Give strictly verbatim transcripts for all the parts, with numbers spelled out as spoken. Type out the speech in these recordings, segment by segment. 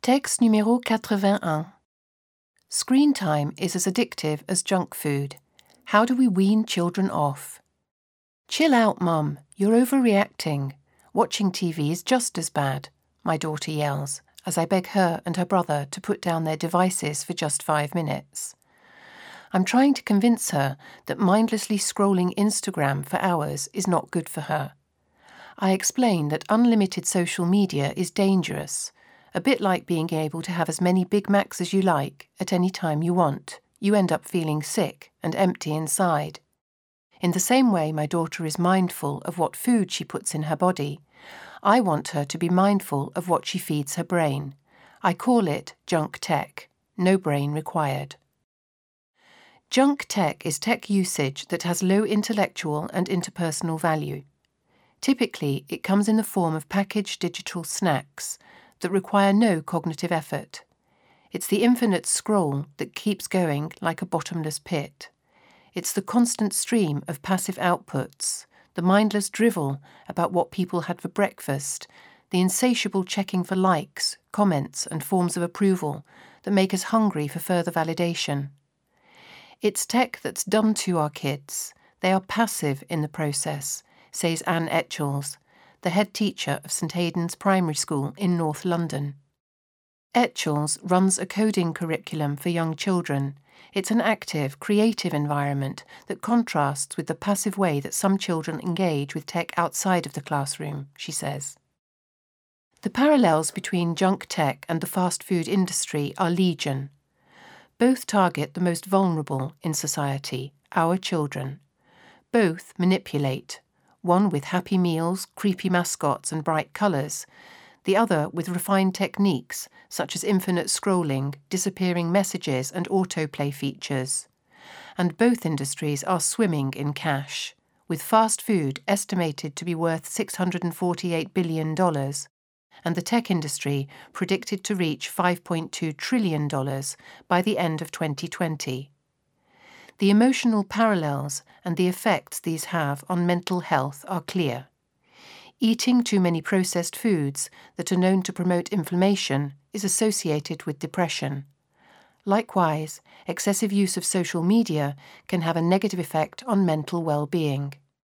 Texte numéro quatre-vingt-un. Screen time is as addictive as junk food. How do we wean children off? Chill out, Mum. You're overreacting. Watching T V is just as bad, my daughter yells, as I beg her and her brother to put down their devices for just five minutes. I'm trying to convince her that mindlessly scrolling Instagram for hours is not good for her. I explain that unlimited social media is dangerous, a bit like being able to have as many Big Macs as you like at any time you want. You end up feeling sick and empty inside. In the same way my daughter is mindful of what food she puts in her body, I want her to be mindful of what she feeds her brain. I call it junk tech, no brain required. Junk tech is tech usage that has low intellectual and interpersonal value. Typically, it comes in the form of packaged digital snacks that require no cognitive effort. It's the infinite scroll that keeps going like a bottomless pit. It's the constant stream of passive outputs, the mindless drivel about what people had for breakfast, the insatiable checking for likes, comments and forms of approval that make us hungry for further validation. It's tech that's dumb to our kids. They are passive in the process, says Anne Etchells, the head teacher of St Aidan's Primary School in North London. Etchells runs a coding curriculum for young children. It's an active, creative environment that contrasts with the passive way that some children engage with tech outside of the classroom, she says. The parallels between junk tech and the fast food industry are legion. Both target the most vulnerable in society, our children. Both manipulate, one with happy meals, creepy mascots and bright colours, the other with refined techniques such as infinite scrolling, disappearing messages and autoplay features. And both industries are swimming in cash, with fast food estimated to be worth six hundred forty-eight billion dollars and the tech industry predicted to reach five point two trillion dollars by the end of twenty twenty. The emotional parallels and the effects these have on mental health are clear. Eating too many processed foods that are known to promote inflammation is associated with depression. Likewise, excessive use of social media can have a negative effect on mental well-being.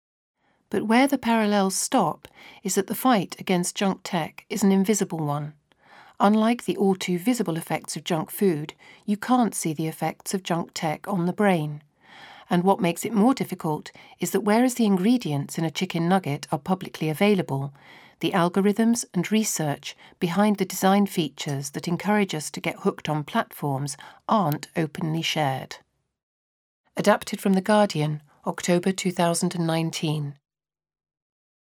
But where the parallels stop is that the fight against junk tech is an invisible one. Unlike the all-too-visible effects of junk food, you can't see the effects of junk tech on the brain. And what makes it more difficult is that whereas the ingredients in a chicken nugget are publicly available, the algorithms and research behind the design features that encourage us to get hooked on platforms aren't openly shared. Adapted from The Guardian, October two thousand nineteen.